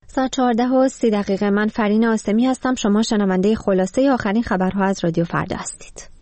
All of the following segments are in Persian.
ساعت 14:30 من فرین آسمی هستم. شما شنونده خلاصه آخرین خبرها از رادیو فردا هستید.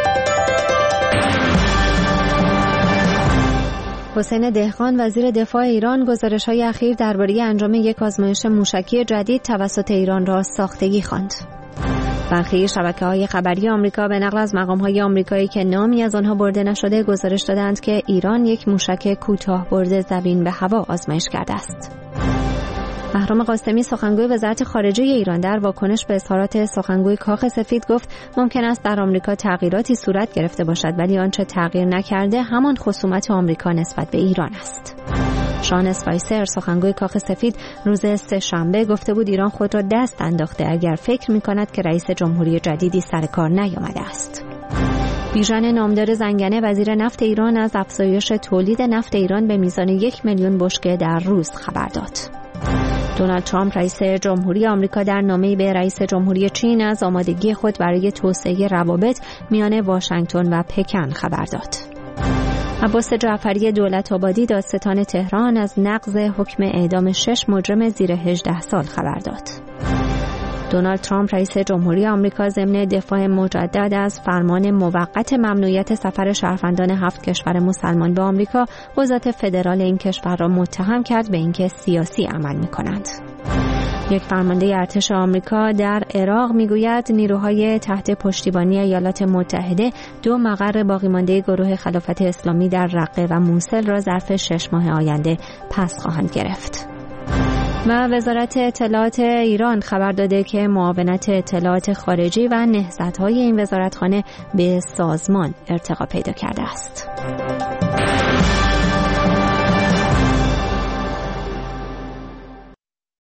حسین دهقان وزیر دفاع ایران گزارش‌های اخیر درباره انجام یک آزمایش موشکی جدید توسط ایران را ساختگی خواند. برخی شبکه‌های خبری آمریکا به نقل از مقام‌های آمریکایی که نامی از آنها برده نشده گزارش دادند که ایران یک موشک کوتاه برد زمین به هوا آزمایش کرده است. بهرام قاسمی سخنگوی وزارت خارجه ایران در واکنش به اظهارات سخنگوی کاخ سفید گفت ممکن است در آمریکا تغییراتی صورت گرفته باشد ولی آنچه تغییر نکرده همان خصومت آمریکا نسبت به ایران است. شان اسپایسر سخنگوی کاخ سفید روز سه‌شنبه گفته بود ایران خود را دست انداخته اگر فکر می‌کند که رئیس جمهوری جدیدی سر کار نیامده است. بیژن نامدار زنگنه وزیر نفت ایران از افزایش تولید نفت ایران به میزان 1 میلیون بشکه در روز خبر داد. دونالد ترامپ رئیس جمهوری آمریکا در نامه‌ای به رئیس جمهوری چین از آمادگی خود برای توسعه روابط میان واشنگتن و پکن خبر داد. عباس جعفری دولت‌آبادی دادستان تهران از نقض حکم اعدام 6 مجرم زیر 18 سال خبر داد. دونالد ترامپ رئیس جمهوری آمریکا ضمن دفاع مجدد از فرمان موقت ممنوعیت سفر شهروندان 7 کشور مسلمان به آمریکا قضات فدرال این کشور را متهم کرد به اینکه سیاسی عمل می‌کنند. یک فرمانده ارتش آمریکا در عراق میگوید نیروهای تحت پشتیبانی ایالات متحده 2 مقر باقی مانده گروه خلافت اسلامی در رقه و موصل را ظرف 6 ماه آینده پس خواهند گرفت. و وزارت اطلاعات ایران خبر داده که معاونت اطلاعات خارجی و نهضت‌های این وزارتخانه به سازمان ارتقا پیدا کرده است.